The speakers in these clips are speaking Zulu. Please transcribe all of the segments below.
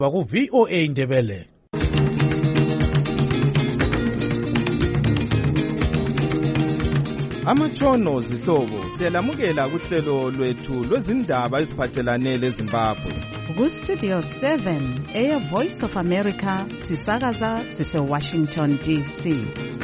Ku VOA Indebele. Amatshono zihlobo siyalamukela kuhlelo lwethu lwezindaba eziphathelane leZimbabwe. Ku Studio 7 Air Voice of America sisakaza sise Washington DC.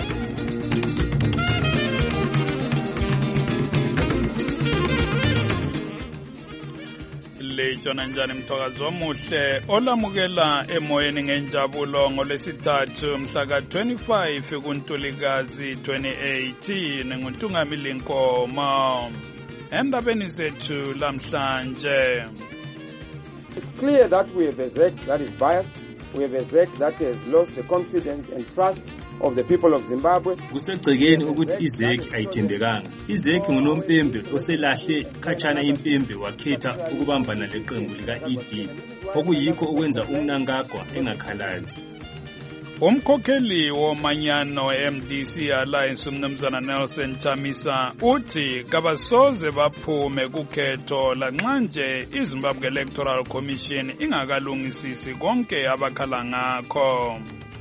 Lejona njani mthokazi omuhle olamukela emoyeni ngenjabulo ngolesithathu mhla ka-25 kuNtulikazi 2018 nguNtungamili Nkomo. Endabeni zethu lamhlanje. It's clear that we have a ZEC that is biased. We have a ZEC that has lost the confidence and trust of the people of Zimbabwe. Kusegcekeni ukuthi iZEC ayithembekanga. iZEC ngunompembe oselahle khatshana impembe wakhetha ukubambana leqembu lika-ED okuyikho okwenza umnankagwa engakhalazi. Umkhokheli womanyano MDC Alliance umnumzana Nelson Chamisa uthi kabasoze baphume kukhetho lanxa nje iZimbabwe Electoral Commission ingakalungisisi konke abakhala ngakho.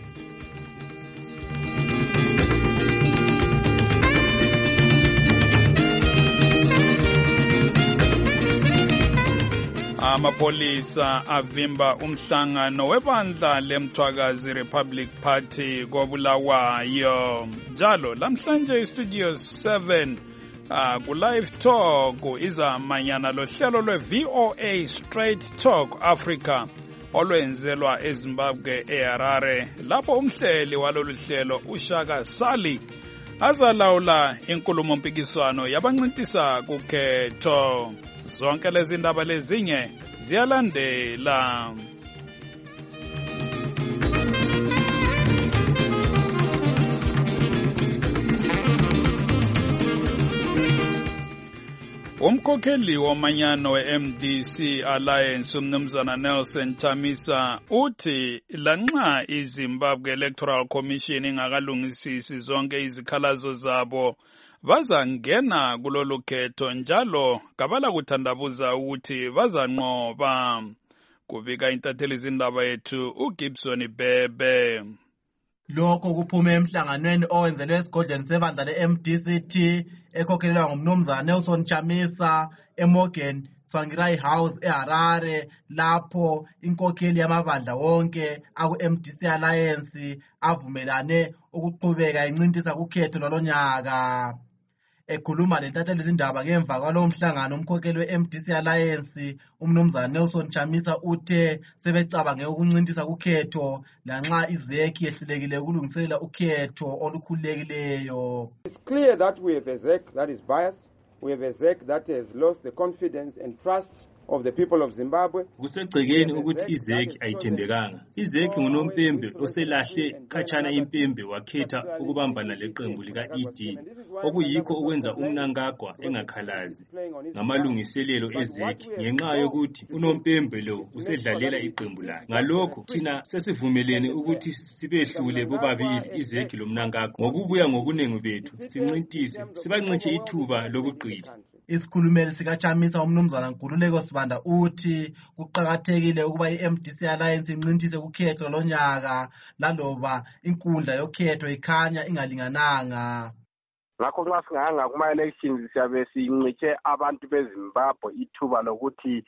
Amapolisa avimba umhlangano webandla lemthwakazi Republic Party koBulawayo. Njalo lamhlanje iStudio 7 ku live talk izamanyana lohlelo lweVOA Straight Talk Africa olwenzelwa eZimbabwe eHarare lapho umhleli walolu hlelo uShaka Sali azalawula inkulumo mpikiswano yabancintisa kukhetho. Zonke lezi ndaba lezinye ziyalandela. Umkhokheli womanyano we-MDC Alliance umnumzana Nelson Chamisa uthi lanxa iZimbabwe Electoral Commission ingakalungisisi zonke izikhalazo zabo bazangena kulolu khetho njalo kabala kuthandabuza ukuthi bazanqoba. Kubika intatheli izindaba yethu uGibson Bebe. Lokho kuphume emhlanganweni owenzelwe esigodlweni sebandla le-MDCT ekhokhelelwa ngumnumzana Nelson Chamisa eMorgan Tsvangirai House eHarare lapho inkokheli yamabandla wonke aku-MDC Alliance avumelane ukuqhubeka incintisa kukhetho lolonyaka. Ekhuluma lentatheli izindaba ngemva kwalowo mhlangano umkhokheli we-MDC Alliance umnumzana Nelson Chamisa uthe sebecabange ukuncintisa kukhetho lanxa iZEC yehlulekile ukulungiselela ukhetho olukhululekileyo. It's clear that we have a ZEC that is biased. We have a ZEC that has lost the confidence and trust of the people of Zimbabwe. Kusegcekeni ukuthi iZEC ayithembekanga. iZEC ngunompembe oselahle khatshana impembe wakhetha ukubambana leqembu lika-ED okuyikho okwenza umnankagwa engakhalazi ngamalungiselelo eZEC ngenxa yokuthi unompembe lo usedlalela iqembu lakhe. Ngalokho thina sesivumelene ukuthi sibehlule bobabili iZEC lomnankagwa ngokubuya ngobunengi bethu sincintise sibancintshe ithuba lokuqila. Isikhulumeli sikaChamisa umnumzana Nkululeko Sibanda uthi kuqhakathekile ukuba iMDC Alliance incintise kukhetho lonyaka laloba inkundla yokhetho ikhanya ingalingananga. Ngakho nxa singahanga kuma elections siyabe sincike abantu beZimbabwe ithuba lokuthi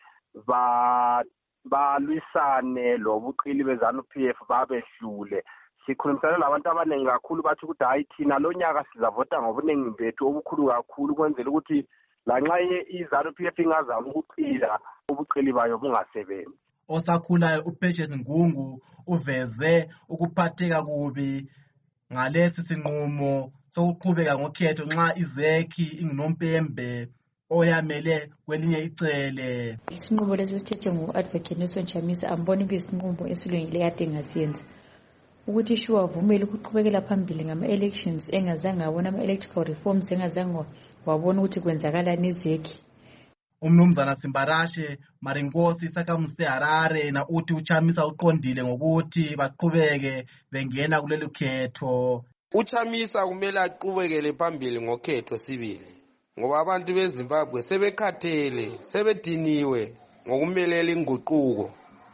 balwisane lobuqili beZANU-PF babehlule. Sikhulumisana labantu abaningi kakhulu bathi ukuthi hayi thina lonyaka sizavota ngobunengi bethu obukhulu kakhulu kwenzela ukuthi lanxa iZANU-PF ingazama ukuqila ubuqili bayo bungasebenzi. Osakhulayo uPatience Ngungu uveze ukuphatheka kubi ngalesi sinqumo sokuqhubeka ngokhetho nxa iZEC ingunompembe oyamele kwelinye icele. Isinqumo lesi sithethe ngo-Advocate Nelson Chamisa amboni kuyisinqumo esilungile kade engasiyenza ukuthi ishuwa avumele ukuqhubekela phambili ngama-elections engazange abona ama-electoral reforms engazange wabona ukuthi kwenzakalani iZEC. Umnumzana Simbarashe Marinkosi Sakamuse Harare na uthi uChamisa uqondile ngokuthi baqhubeke bengena kuleli khetho. uChamisa kumele aqhubekele phambili ngokhetho sibili ngoba abantu beZimbabwe sebekhathele sebediniwe ngokumelela inguquko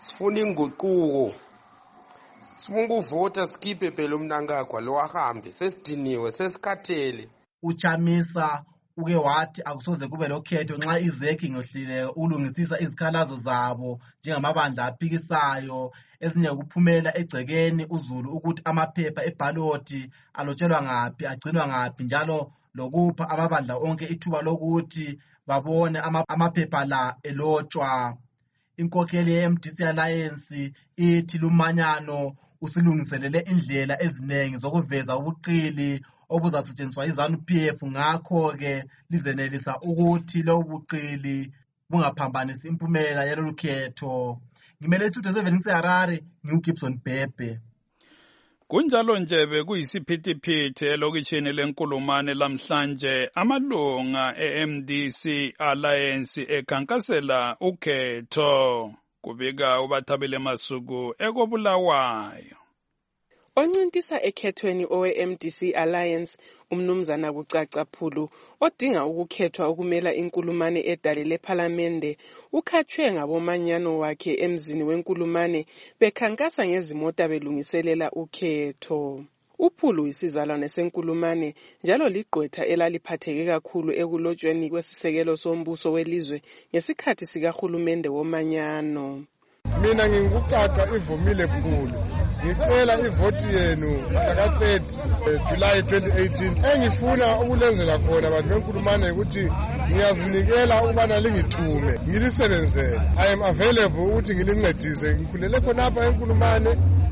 sifuna inguquko, sifuna ukuvota sikhiphe phela uMnangagwa lo ahambe, sesidiniwe sesikhathele. uChamisa uke wathi akusoze kube lokhetho nxa iZEC ingohlile ulungisisa izikhalazo zabo njengamabandla aphikisayo ezinye ukuphumela egcekeni uZulu ukuthi amaphepha ebhaloti alotshelwa ngaphi agcinwa ngaphi njalo lokupha amabandla onke ithuba lokuthi babone amaphepha la elotshwa. Inkokheli ye-MDC Alliance ithi lumanyano usilungiselele indlela eziningi zokuveza ubuqili obuzasetshenziswa iZANU-PF, ngakho-ke lizenelisa ukuthi lobu buqili bungaphambanisi impumela yalolu khetho. Ngimele iStudio 7 ngiseHarare, ngiuGibson Bhebhe. Kunjalo nje bekuyisiphithiphithi elokishini lenkulumane lamhlanje amalunga e-MDC Alliance ekhankasela ukhetho, kubika uBathabile Masuku ekobulawayo. Oncintisa ekhethweni owe-MDC Alliance umnumzana Kucaca Phulu odinga ukukhethwa ukumela inkulumane edalile ephalamende ukhathwe ngabomanyano wakhe emzini wenkulumane bekhankasa ngezimota belungiselela ukhetho. uPhulu isizalwane senkulumane njalo ligqwetha elaliphatheke kakhulu ekulotshweni kwesisekelo sombuso welizwe ngesikhathi sikahulumende womanyano. Mina nginguCaca ivumile Phulu. Ngicela ivoti yenu mhla ka-3 July 2018 engifuna ukulenzela khona abantu benkulumane ukuthi ngiyazinikela ukubana lingithume ngilisebenzele. I am available ukuthi ngilincedise. Ngikhulele khonapha enkulumane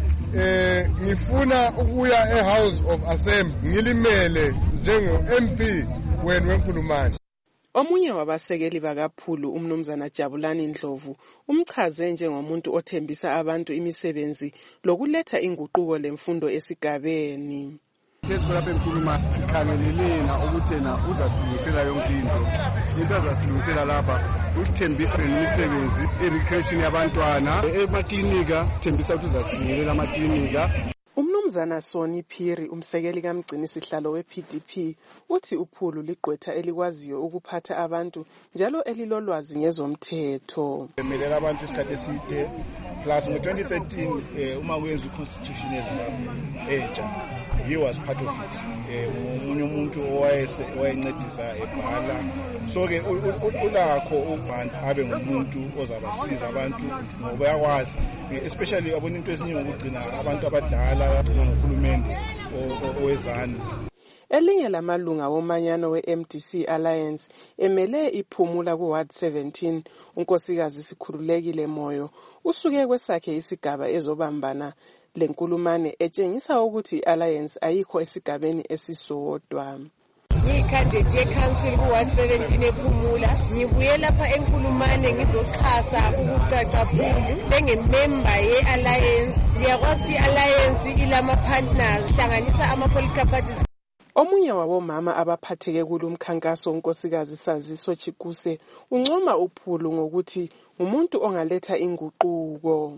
ngifuna ukuya eHouse of Assembly ngilimele njengo-MP wenu wenkulumane. Omunye wabasekeli bakaPhulu umnumzana Jabulani Ndlovu umchaze njengomuntu othembisa abantu imisebenzi lokuletha inguquko lemfundo esigabeni. Lapha enkulumane sikhangelelena ukuthi uzasilungisela yonke into azasilungisela lapha usithembisa imisebenzi education yabantwana emaklinika thembisa ukuthi uzasinikela amaklinika. Umnumzana Soni Phiri umsekeli kamgcini sihlalo wePDP uthi uPhulu ligqwetha elikwaziyo ukuphatha abantu njalo elilolwazi ngezomthetho. Emelela abantu isikhathi eside plus ngo-2013 uma kuyenza iconstitution entsha he was part of it. Umunye umuntu owayencedisa ebhala so-ke ulakho ukuvanda abe ngumuntu ozabasiza abantu ngoba yakwazi especially abona into ezinye ngokugcina abantu abadala ngohulumende owezana. Elinye lamalunga womanyano we-MDC Alliance emele iphumula ku-Ward 17 unkosikazi Sikhululekile Moyo usuke kwesakhe isigaba ezobambana lenkulumane etshengisa ukuthi i-Alliance ayikho esigabeni esisodwa. Ngiyikhandidate ye-council ku-Ward 17 ephumula ngibuye lapha enkulumane ngizoxhasa ukuCaca Phulu njengemember ye-Alliance. Ngiyakwazi i-Alliance ilama-partners hlanganisa ama-political parties. Omunye wabomama abaphatheke kulumkhankaso unkosikazi Saziso Chikuse uncoma uPhulu ngokuthi umuntu ongaletha inguquko.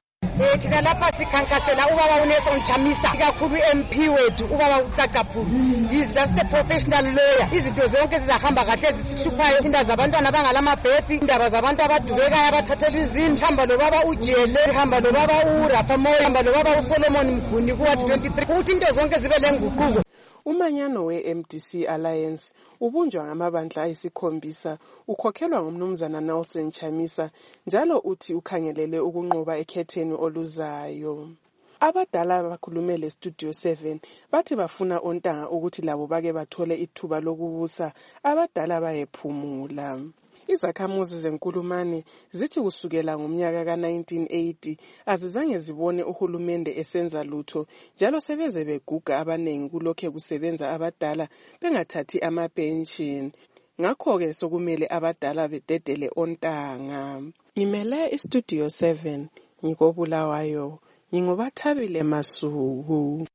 Thina lapha sikhankasela ubaba uNelson Chamisa kakhulu MP wethu ubaba uCaca Phulu. He is just a professional lawyer. Izinto zonke zizahamba kahle ezisihluphayo indaba zabantwana abangalamabhedi, indaba zabantu abadubekayo abathathelwa izindlu, hamba nobaba uJele, hamba nobaba uRafa Moyo, hamba nobaba uSolomon Mguni ku-Ward 23 ukuthi into zonke zibe lenguquko. Umanyano we-MDC Alliance ubunjwa ngamabandla ayisikhombisa ukhokhelwa ngumnumzana Nelson Chamisa njalo uthi ukhangelele ukunqoba ekhetheni oluzayo. Abadala bakhulumele Studio 7 bathi bafuna ontanga ukuthi labo bake bathole ithuba lokubusa abadala bayephumula. Izakhamuzi zenkulumane zithi kusukela ngomnyaka ka-1980 azizange zibone uhulumende esenza lutho njalo sebeze beguga abanengi kulokho kusebenza abadala bengathathi ama-pension. Ngakho-ke sokumele abadala bededele ontanga. Ngimele iStudio 7 ngikobulawayo nginguBathabile Masuku.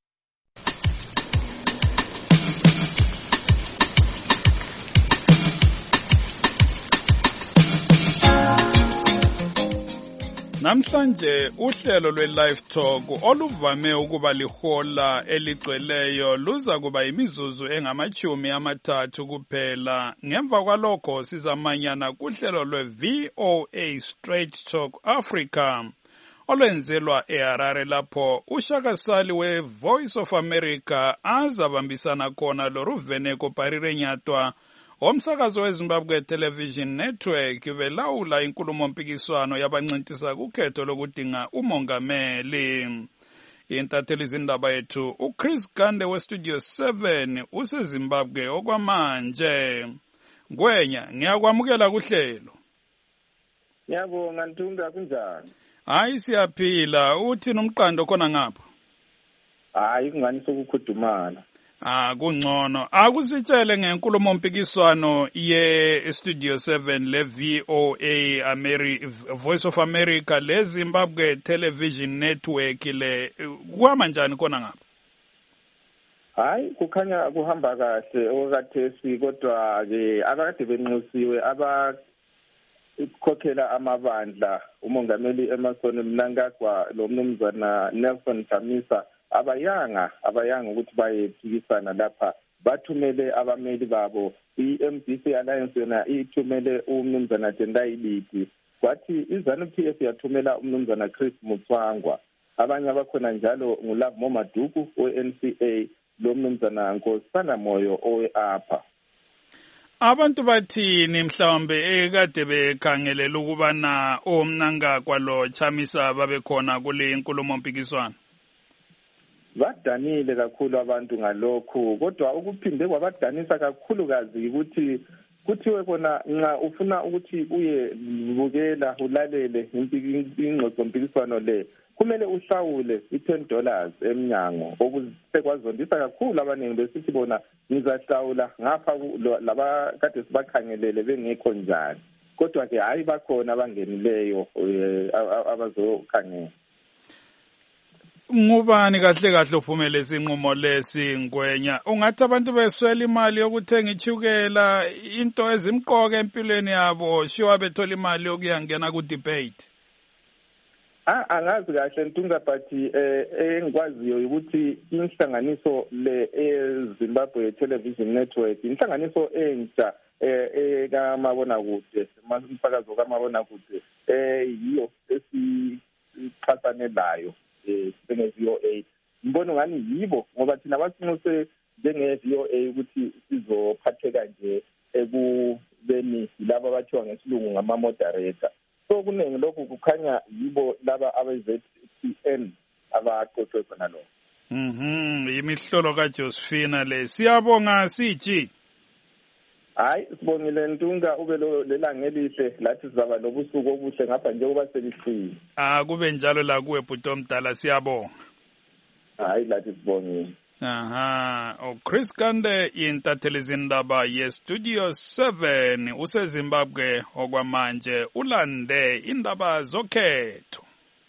Namhlanje uhlelo lwe-Live Talk oluvame ukuba lihola eligcweleyo luza kuba imizuzu engama-30 kuphela. Ngemva kwalokho sizamanyana kuhlelo lwe-VOA Straight Talk Africa olwenzelwa eHarare lapho uShaka Sali we-Voice of America azabambisana khona loRuveneko Parirenyatwa omsakazo weZimbabwe Television Network belawula inkulumo-mpikiswano yabancintisa kukhetho lokudinga umongameli. Intatheli zindaba yethu uChris Gande weStudio 7 useZimbabwe okwamanje. Ngwenya, ngiyakwamukela kuhlelo. Ngiyabonga Ntunga, kunjani? Hayi siyaphila, uthi nomqando khona ngapha? Hayi kungani sokukhudumala. Kungcono. Akusitshele ngenkulumo mpikiswano ye-Studio 7 le-VOA Voice of America le-Zimbabwe Television Network le kuhamba njani khona ngapha? Hayi kukhanya kuhamba kahle okakathesi kodwa-ke abakade benxusiwe abakhokhela amabandla umongameli Emmerson Mnangagwa lo mnumzana Nelson Chamisa abayanga ukuthi bayephikisana lapha bathumele abameli babo. I-MDC Alliance yona ithumele umnumzana Tendai Biti, kwathi iZANU-PF yathumela umnumzana Chris Mutswangwa. Abanye abakhona njalo nguLove Momaduku we-NCA lo mnumzana Nkosana Moyo owe-APA. Abantu bathini mhlawumbe ekade bekhangelela ukubana oMnangagwa lo Chamisa babekhona kule inkulumo mpikiswano? Badanile kakhulu abantu ngalokhu, kodwa ukuphinde kwabadanisa kakhulukazi ukuthi kuthiwe kona nxa ufuna ukuthi uye bukela ulalele ingxoxo mpikiswano le kumele uhlawule $10 emnyango. Okusekwazondisa kakhulu abaningi besithi bona ngizahlawula ngapha laba kade sibakhangelele bengekho njani, kodwa ke hayi bakhona abangenileyo abazokhangela. Ngubani kahle uphumele isinqumo lesi Ngwenya? Ungathi abantu beswela imali yokuthenga ichukela, into ezimqoka empilweni yabo, shiwa bethola imali yokuyangena ku debate? Angazi kahle Ntunga, but engikwaziyo ukuthi inhlanganiso le eZimbabwe Television Network inhlanganiso entsha ekamabonakude, umsakazo kamabonakude yiyo esixhasane layo njenge-VOA. Mbona ngani yibo ngoba thina basinxuse njenge-VOA ukuthi sizophatheka nje ekubeni laba abathiwa ngesilungu ngama-moderator. So kuningi lokhu kukhanya yibo laba abe-ZTN abaqoqwe khona lo. Imihlolo kaJosephina le. Siyabonga siji. Hayi sibongile Ntunga, ube lelanga elihle lathi sizaba lobusuku obuhle ngapha njengoba selifile. Kube njalo la kuwe bhuti omdala, siyabonga. Hayi lathi sibongile. Chris Gande intatheli zindaba ye-Studio 7 useZimbabwe okwamanje ulande indaba zokhetho.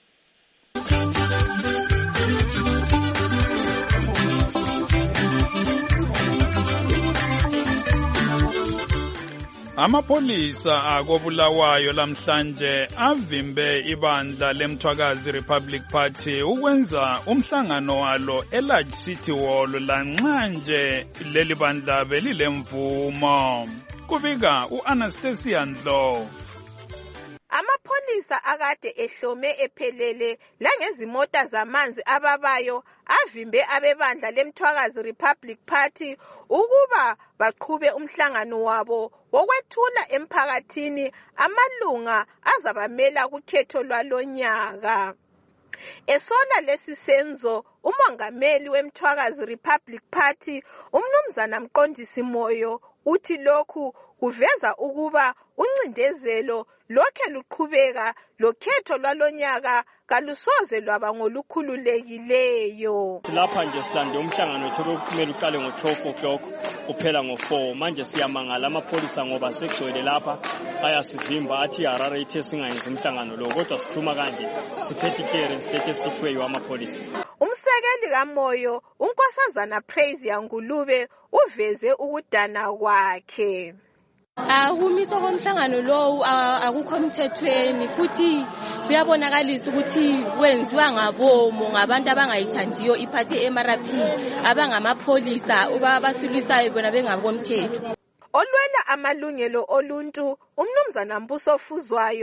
Amapholisa akobulawayo lamhlanje avimbe ibandla lemthwakazi Republic Party ukwenza umhlangano walo eLarge City Hall lanxanje leli bandla belilemvumo. Kubika uAnastasia Ndlovu. Amapholisa akade ehlome ephelele langezimota zamanzi ababayo avimbe abebandla lemthwakazi Republic Party ukuba baqhube umhlangano wabo wokwethula emphakathini amalunga azabamela kukhetho lwalonyaka. Esola lesi senzo umongameli wemthwakazi Republic Party umnumzana Mqondisi Moyo uthi lokhu kuveza ukuba uncindezelo lokhe luqhubeka lokhetho lwalonyaka kalusoze lwaba ngolukhululekileyo. Lapha nje silande umhlangano wethu okumele uqale ngo-12 o'clock uphela ngo-4. Manje siyamangala amapholisa ngoba segcwele lapha ayasivimba athi iHarare ithe singayenzi umhlangano lo, kodwa sikhuluma kanje siphethe clearance lethe siphiwe amapholisa. Umsekeli kaMoyo uNkosazana Praise Yangulube uveze ukudana kwakhe. Ukumiswa komhlangano lo akukho emthethweni futhi kuyabonakalisa ukuthi wenziwa ngabomo ngabantu abangayithandiyo iphathi eMRP abangamapholisa abasulisayo bona bengakomthetho. Olwela amalungelo oluntu umnumzana Mbuso Fuzwayo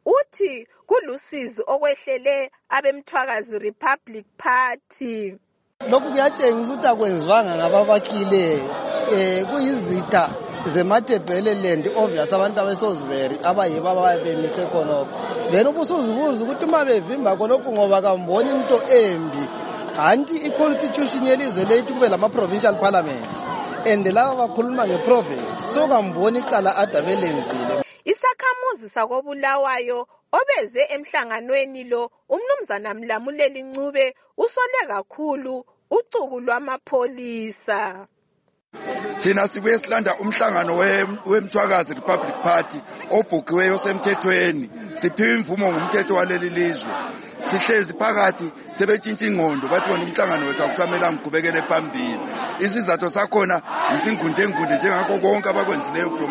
uthi kulusizi okwehlele abemthwakazi Republic Party. Lokhu kuyatshengisa ukuthi akwenziwanga ngababakhileyo kuyizitha zeMatebeleland obvious abantu abesoziberi abayibo ababemise khonokho then ubusuzibuza ukuthi uma bevimba khonokho ngoba kamboni into embi anti i-constitution yelizwe lethu kube lama-provincial parliament and laba bakhuluma nge-province so kamboni icala adabelenzile. Isakhamuzi sakobulawayo obeze emhlanganweni lo umnumzana Mlamuleli Ncube usole kakhulu ucuku lwamapholisa. Thina sibuye silanda umhlangano wemthwakazi Republic Party obhukiweyo semthethweni siphiwe imvumo ngumthetho waleli lizwe sihlezi phakathi sebetshintsha ingqondo bathi wona umhlangano wethu akusamela ngiqhubekele phambili isizathu sakhona isingunde njengakho konke abakwenzileyo from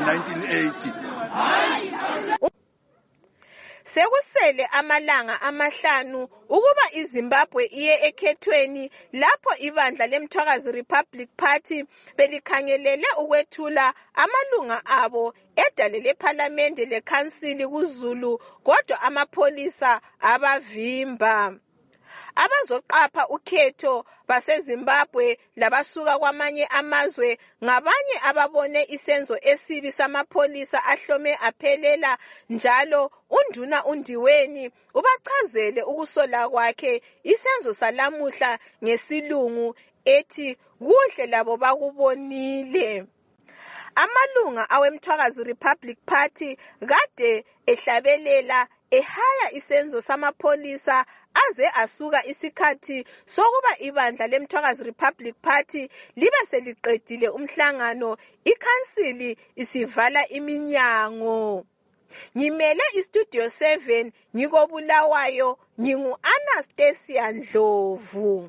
1980. Sekusele amalanga amahlanu ukuba iZimbabwe iye ekhethweni lapho ibandla lemthwakazi Republic Party belikhangelele ukwethula amalunga abo edale leParliamente leKhansili kuZulu kodwa amapholisa abavimba. Abazoqapha ukhetho baseZimbabwe labasuka kwamanye amazwe ngabanye ababone isenzo esibi samapholisa ahlome aphelela njalo unduna undiweni ubachazele ukusola kwakhe isenzo salamuhla ngesilungu ethi kuhle labo bakubonile. Amalunga awemthwakazi Republic Party kade ehlabelela ehaya isenzo samapholisa aze asuka isikhathi sokuba ibandla lemthwakazi Republic Party libe seliqedile umhlangano ikhansili isivala iminyango. Ngimele istudio 7 ngikobulawayo ngingu Anastasia Ndlovu.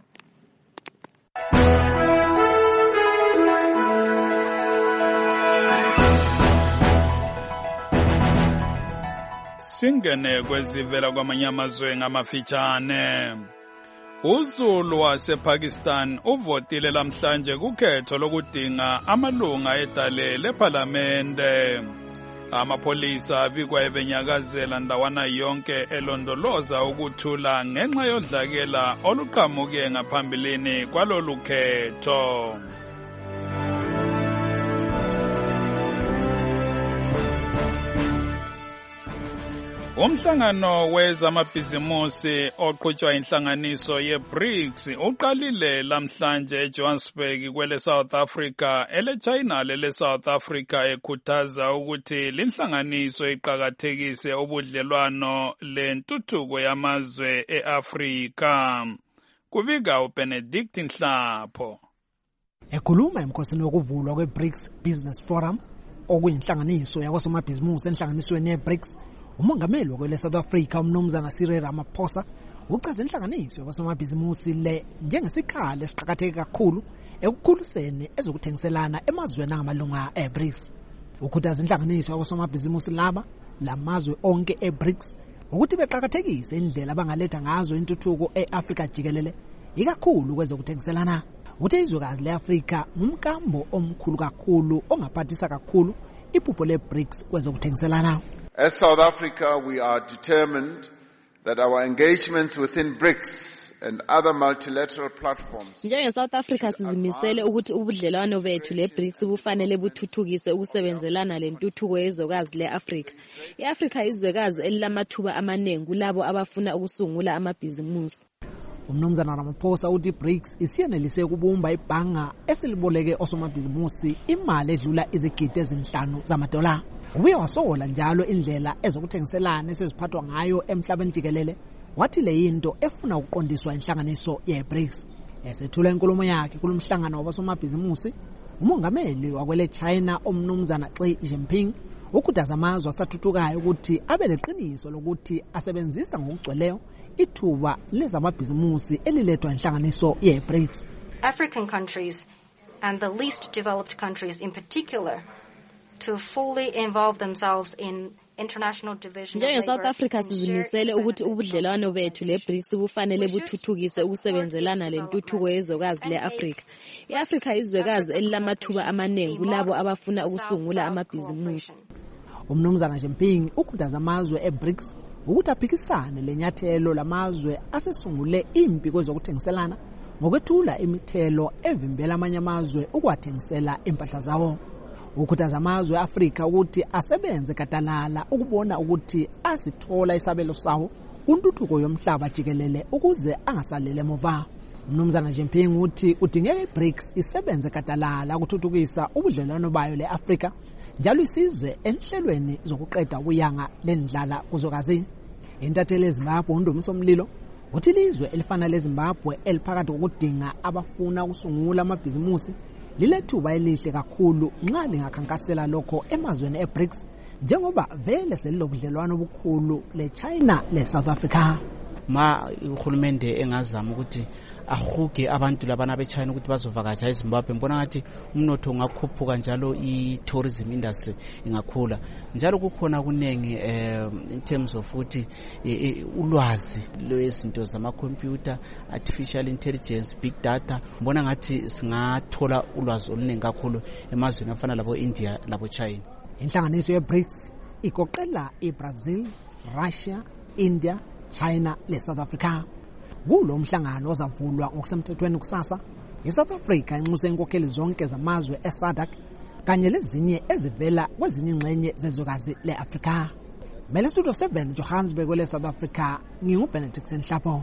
Singene kwezivela kwamanye amazwe ngamafitshane. UZulu wasePakistan uvotile lamhlanje kukhetho lokudinga amalunga edale leParlamente. Amapholisa abikwa ebenyakazela ndawana yonke elondoloza ukuthula ngenxa yodlakela oluqhamuke ngaphambilini kwalolu khetho. Umhlangano wezamabhizimusi oqhutshwa inhlanganiso ye-BRICS uqalile lamhlanje eJohannesburg kwele South Africa ele-China lele South Africa ekhuthaza ukuthi linhlanganiso iqhakathekise ubudlelwano lentuthuko yamazwe eAfrika. Kubika uBenedict Nhlapho. Ekhuluma emkhosini wokuvulwa kwe-BRICS Business Forum okuyinhlanganiso yakwasomabhizimusi enhlanganisweni ye-BRICS umongameli wakwele South Africa umnumzana Cyril Ramaphosa uchaze inhlanganiso yakwasomabhizimusi le njengesikhala esiqhakatheke kakhulu ekukhuliseni ezokuthengiselana emazweni angamalunga e-BRICS. Ukhuthaza inhlanganiso yakwasomabhizimusi lamazwe onke e-BRICS ukuthi beqhakathekise indlela abangaletha ngazo intuthuko e-Afrika jikelele ikakhulu kwezokuthengiselana. Uthe izwekazi le-Afrika ngumkambo omkhulu kakhulu ongaphathisa kakhulu iphupho le-BRICS kwezokuthengiselana. As South Africa, we are determined that our engagements within BRICS and other multilateral platforms. Njenge South Africa sizimisele ukuthi ubudlelwano bethu le-BRICS bufanele buthuthukise ukusebenzelana lentuthuko yezokazi le-Afrika. I-Afrika izwekazi elilamathuba amaningi kulabo abafuna ukusungula amabhizimusi. Umnumzana Ramaphosa uthi BRICS isiyenelise ukubumba ibhanga esiliboleke osomabhizimusi imali edlula izigidi ezinhlanu zamadola. Ubuye wasola njalo indlela ezokuthengiselana eseziphathwa ngayo emhlabeni jikelele wathi le yinto efuna ukuqondiswa inhlanganiso ye-BRICS. Esethula inkulumo yakhe kulomhlangano wabasomabhizimusi umongameli wakwele China umnumzana Xi Jinping ukhuthaza amazwe asathuthukayo ukuthi abe leqiniso lokuthi asebenzisa ngokugcweleyo ithuba lezamabhizimusi elilethwa inhlanganiso ye-BRICS. African countries and the least developed countries in particular to fully involve themselves in international division. Njenge South Africa sizimisele ukuthi ubudlelwano bethu le-BRICS bufanele buthuthukise ukusebenzelana lentuthuko yezokazi le-Afrika. I-Afrika izwekazi elilamathuba amaningi kulabo abafuna ukusungula amabhizimusi. Umnumzana Jinping ukhuthaza amazwe e-BRICS ukuthi aphikisane lenyathelo lamazwe asesungule impi kwezokuthengiselana ngokwethula imithelo evimbela amanye amazwe ukwathengisela impahla zawo. Ukhuthaza amazwe eAfrika ukuthi asebenze gadalala ukubona ukuthi asithola isabelo sawo kuntuthuko yomhlaba jikelele ukuze angasalele emuva. Mnumzana Jemping uthi udingeka iBRICS isebenze gadalala ukuthuthukisa ubudlelwano bayo leAfrika njalo isize enhlelweni zokuqeda ukuyanga lendlala kuzwekazi. Intatheli eZimbabwe uNdumiso Mlilo uthi ilizwe elifana leZimbabwe eliphakathi kokudinga abafuna ukusungula amabhizimusi lilethuba elihle kakhulu nxa lingakhankasela lokho emazweni eBRICS njengoba vele selilobudlelwano obukhulu leChina leSouth Africa. Ma uhulumende engazama ukuthi ahuge abantu labana beChina ukuthi bazovakatsha eZimbabwe, ngibona ngathi umnotho ungakhuphuka njalo i-tourism industry ingakhula. Njalo kukhona kunengi in terms of ukuthi ulwazi lwezinto zamakhompyuta, artificial intelligence, big data, ngibona ngathi singathola ulwazi oluningi kakhulu emazweni afana labo India labo China. Inhlanganiso yeBRICS igoqela iBrazil, Russia, India, China leSouth Africa. Kulo mhlangano ozavulwa ngokusemthethweni kusasa, iSouth Africa inxuse inkokheli zonke zamazwe eSADC kanye lezinye ezivela kwezinye ingxenye zezwekazi leAfrika. Mele Studio 7 Johannesburg leSouth Africa, nginguBenedict Nhlapo.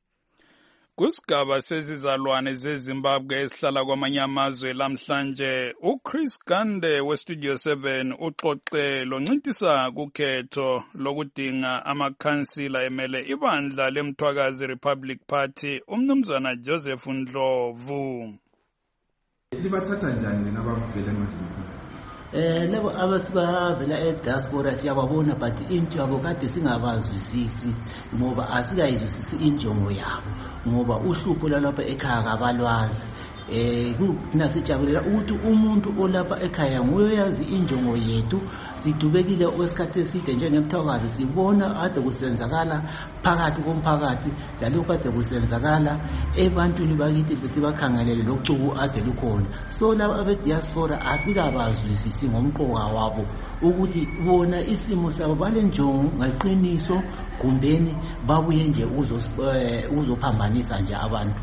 Kusigaba sezizalwane zeZimbabwe esihlala kwamanye amazwe lamhlanje, uChris Gande weStudio 7 uxoxe loncintisa kukhetho lokudinga amakhansila emele ibandla lemthwakazi Republic Party umnumzana Joseph Ndlovu. Libathatha njani lena abavela emadlini? Labo abasibavela ediaspora siyababona but into yabo kade singabazwisisi ngoba asikayizwisisi injongo yabo ngoba uhlupho lalapha ekhaya kabalwazi. Kuthina sijabulela ukuthi umuntu olapha ekhaya ngoyazi injongo yethu. Sidubekile okwesikhathi eside njengemthwakazi sibona ade kusenzakala phakathi komphakathi njalo kade kusenzakala ebantwini bakithi besibakhangelele locuku ade lukhona. So laba abediaspora asikabazwisisi ngomqoka wabo ukuthi bona isimo sabo balenjongo ngaqiniso kumbeni babuye nje uzophambanisa nje abantu.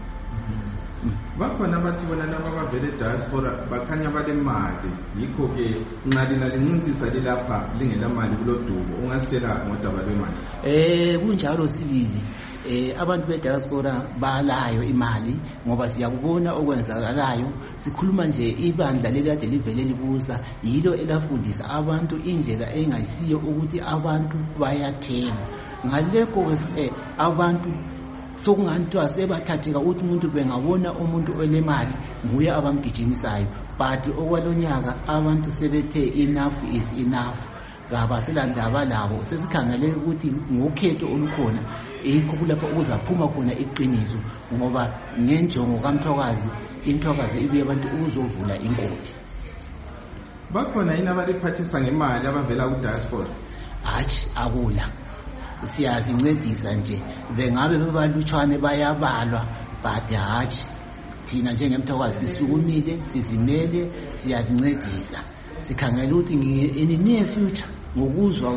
Bakhona abathi bona laba bavele diaspora bakhanya balemali, yikho ke nqalina lincintisa lilapha lingelamali kulodubo. Ungasitshela ngodaba lwemali? Kunjalo sibili. Abantu bediaspora balayo imali ngoba siyakubona okwenzakalayo. Sikhuluma nje ibandla leli kade livele libusa yilo elafundisa abantu indlela engayisiyo ukuthi abantu bayathenga. Ngalekho abantu sokungantiwa sebathatheka ukuthi umuntu bengabona umuntu olemali nguye abamgijimisayo, but okwalonyaka abantu sebethe enough is enough. Ngabasela ndaba labo sesikhangele ukuthi ngokhetho olukhona yikho kulapho ukuzaphuma khona iqiniso ngoba ngenjongo kaMthwakazi imthwakazi ibuye abantu ukuzovula inkoli. Bakhona yini abaliphathisa ngemali abavela ku diaspora? Hayi akula. Siyazincedisa nje bengabe bebalutshwane bayabalwa but hathi thina njengemthwakazi sisukumile sizimele siyazincedisa. Sikhangela ukuthi in near future ngokuzwa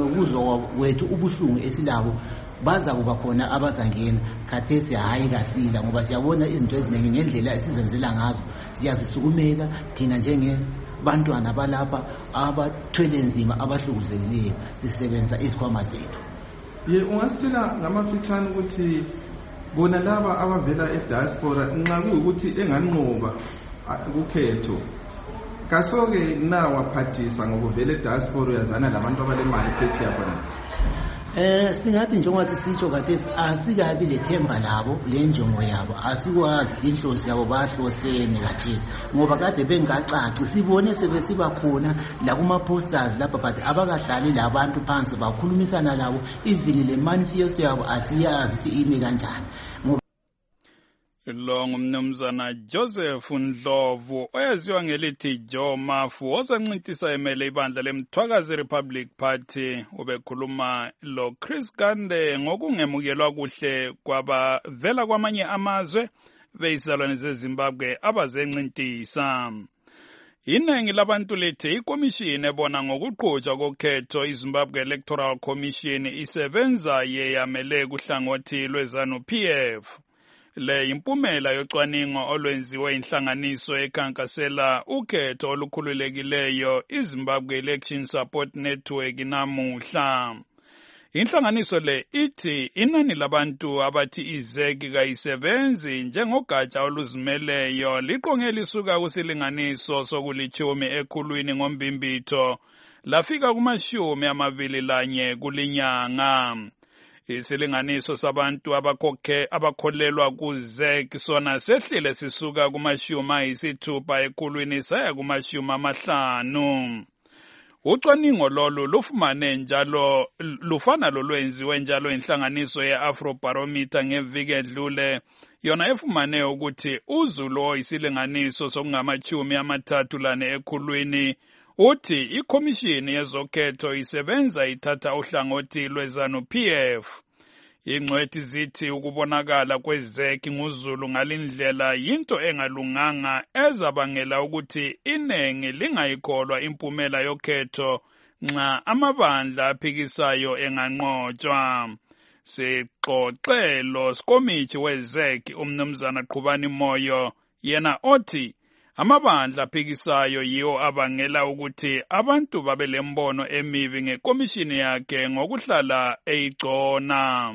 kwethu ubuhlungu esilabo baza kuba khona abazangena khathesi hayi kasila ngoba siyabona izinto eziningi ngendlela esizenzela ngazo. Siyazisukumela thina njengebantwana balapha abathwele nzima abahlukuzekileyo sisebenza izikhwama zethu. Ungasitshela ngamafitshane ukuthi bona laba abavela ediaspora nxa kuyukuthi enganqoba ukhetho kasoke nawaphathisa ngokuvela ediaspora uyazana labantu abalemali phetsheya khona? Singathi njengoba sisitsho khathesi asikabi lethemba labo lenjongo yabo, asikwazi inhloso yabo bahlosene khathesi ngoba kade bengacaci. Sibone sebesiba khona la kuma posters lapha but abakahlali labantu phansi bakhulumisana labo, even le manifesto yabo asiyazi ukuthi ime kanjani. Lo ngumnumzana Joseph Ndlovu oyaziwa ngelithi Joe Mafu osancintisa emele ibandla lemthwakazi Republic Party. Ubekhuluma lo Chris Gande ngokungemukelwa kuhle kwabavela kwamanye amazwe beyizalwane zeZimbabwe abazencintisa. Iningi labantu lithi ikomishini ebona ngokuqhutshwa kokhetho iZimbabwe Electoral Commission isebenza yeyamele kuhlangothi lweZANU-PF. Le impumela yocwaningo olwenziwe inhlanganiso ekhankasela ukhetho olukhululekileyo iZimbabwe Election Support Network namuhla. Inhlanganiso le ithi inani labantu abathi izeki kayisebenzi njengogatsha oluzimeleyo liqonge lisuka kusilinganiso sokulithumi ekhulwini ngombimbitho lafika kuma-21 kulinyanga. Isilinganiso sabantu abakholelwa kuZEC sona sehlile sisuka kuma-60 ekhulwini saya kuma-50. Ucwaningo lolu lufana lolwenziwe njalo inhlanganiso ye-Afrobarometer ngeviki edlule, yona efumane ukuthi uZulu oyisilinganiso sokungama-34 ekhulwini uthi ikomishini yezokhetho isebenza ithatha uhlangothi lweZANU-PF. Ingcwethi zithi ukubonakala kweZEC nguZulu ngalindlela yinto engalunganga ezabangela ukuthi inengi lingayikholwa impumela yokhetho nxa amabandla aphikisayo enganqotshwa. Sixoxelo skomithi weZEC umnumzana Qhubani Moyo yena othi amabandla aphikisayo yiwo abangela ukuthi abantu babe lembono emibi ngekomishini yakhe ngokuhlala eyigcona.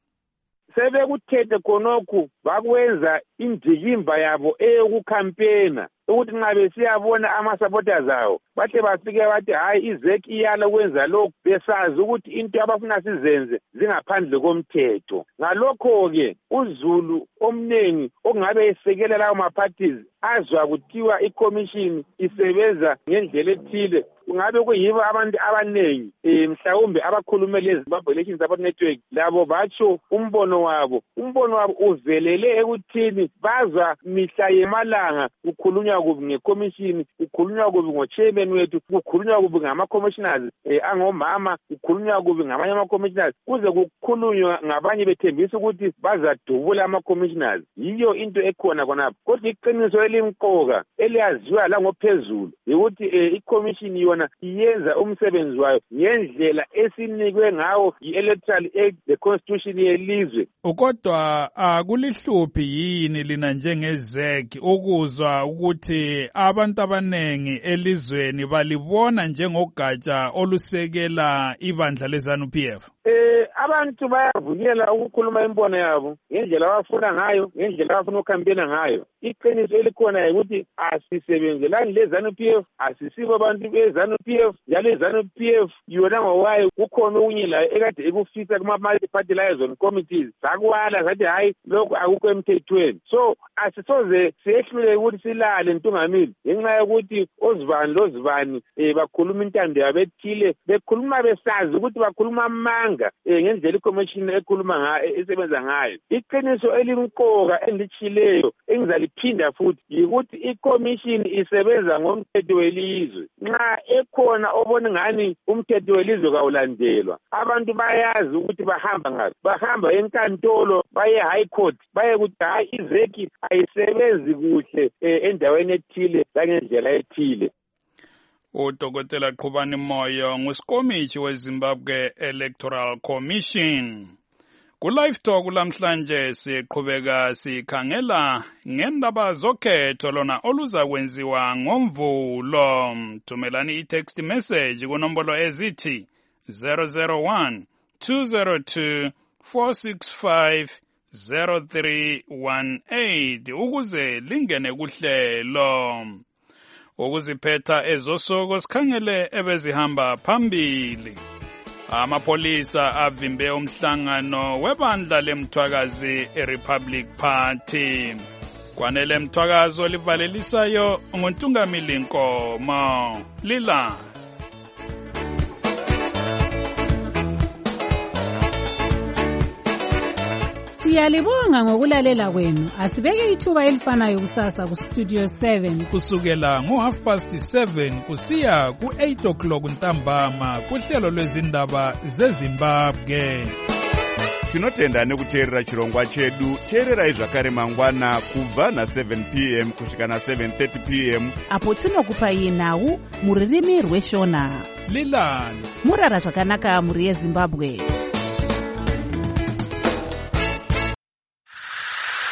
Sebekuthethe khonokhu bakwenza indikimba yabo eyokukhampena ukuthi nxa besiyabona ama-supporters awo bahle bafike bathi hayi iZEC iyala ukwenza lokhu besazi ukuthi into abafuna sizenze zingaphandle komthetho. Ngalokho-ke uZulu omningi okungabe esekela lawo ma-parties azwa kuthiwa ikomishini isebenza ngendlela ethile kungabe kuyibo abantu abaningi mhlawumbe abakhulumele eZimbabwe Election Support Network labo batsho umbono wabo uvelele ekuthini bazwa mihla yemalanga kukhulunywa kubi ngekomishini, kukhulunywa kubi ngochairman wethu, kukhulunywa kubi ngama-commissioners angomama, kukhulunywa kubi ngamanye ama-commissioners kuze kukhulunywa ngabanye bethembisa ukuthi bazadubula ama-commissioners. Yiyo into ekhona khonapho. Kodwa iqiniso elimqoka eliyaziwa la ngophezulu ukuthi ikomishini yona iyenza umsebenzi wayo ngendlela esinikwe ngawo yi-Electoral Act, the constitution yelizwe. Kodwa akulihluphi yini lina njengeZEC ukuzwa ukuthi abantu abanengi elizweni balibona njengogatsha olusekela ibandla leZANU-PF? Abantu bayavukela ukukhuluma imbono yabo ngendlela abafuna ngayo, ngendlela abafuna ukukhampena ngayo. Iqiniso elikhona ukuthi asisebenzelani leZANU-PF, asisibo abantu beZANU-PF, njalo iZANU-PF yona ngowayo kukhona okunye layo ekade ekufisa kuma-multi-party liaison committees sakwala sathi hayi lokhu akukho emthethweni. So asisoze sehluleke ukuthi silale ntungamili ngenxa yokuthi ozibani lozibani bakhuluma intando yabo ethile, bekhuluma besazi ukuthi bakhuluma amanga ngendlela ikomishini ekhuluma esebenza ngayo. Iqiniso elimqoka endichileyo engizaliphinda futhi yikuthi ikomishini isebenza ngomthetho welizwe. Nxa ekhona obona ngani umthetho welizwe kawulandelwa, abantu bayazi ukuthi bahamba ngaphi. Bahamba enkantolo, baye high court, baye kuthi hayi iZEC ayisebenzi kuhle endaweni ethile langendlela ethile. uDokotela Qhubani Moyo ngusikomithi weZimbabwe Electoral Commission. Ku-Live Talk lamhlanje siqhubeka sikhangela ngendaba zokhetho lona oluzakwenziwa ngoMvulo. Thumelani i-text message kunombolo ezithi 001 202 465 0318 ukuze lingene kuhlelo. Ukuziphetha ezosoko sikhangele ebezihamba phambili. Amapolisa avimbe umhlangano webandla lemthwakazi eRepublic Party. Kwanele mthwakazo livalelisayo nguNtungamili Nkomo. Lila Siyalibonga ngokulalela kwenu. Asibeke ithuba elifanayo kusasa ku Studio 7 kusukela ngo7:30 kusiya ku8 o'clock ntambama kuhlelo lwezindaba zeZimbabwe. tinotenda nekuteerera chirongwa chedu. Teererai zvakare mangwana kubva na7 p.m. kusvika na7:30 p.m. apo tinokupai nhau mururimi rweshona. Lilani murara zvakanaka muri yeZimbabwe.